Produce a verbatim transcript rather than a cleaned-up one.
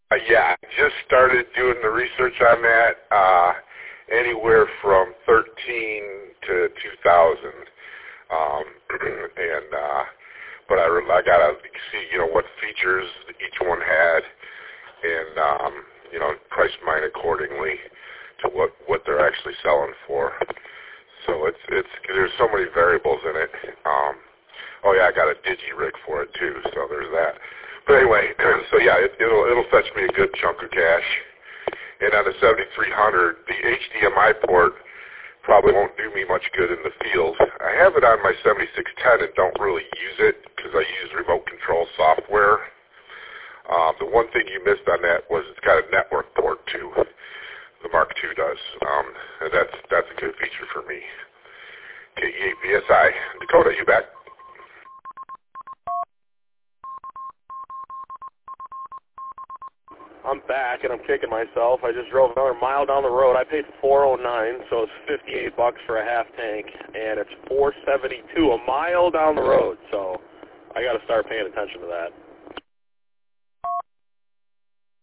Uh, yeah, I just started doing the research on that. Uh, anywhere from thirteen to two thousand, um, and uh, but I, I gotta see, you know, what features each one had, and um, you know, price mine accordingly to what what they're actually selling for. So it's it's there's so many variables in it. Um, oh yeah, I got a digi rig for it too, so there's that. But anyway, so yeah, it, it'll it'll fetch me a good chunk of cash. And on the seventy-three hundred, the H D M I port probably won't do me much good in the field. I have it on my seventy-six ten and don't really use it because I use remote control software. Um, the one thing you missed on that was it's got a network port too. The Mark two does, um, and that's that's a good feature for me. K E eight B S I. Dakota, you back? I'm back and I'm kicking myself. I just drove another mile down the road. I paid four oh nine, so it's fifty-eight bucks for a half tank, and it's four seventy-two a mile down the road. So I got to start paying attention to that.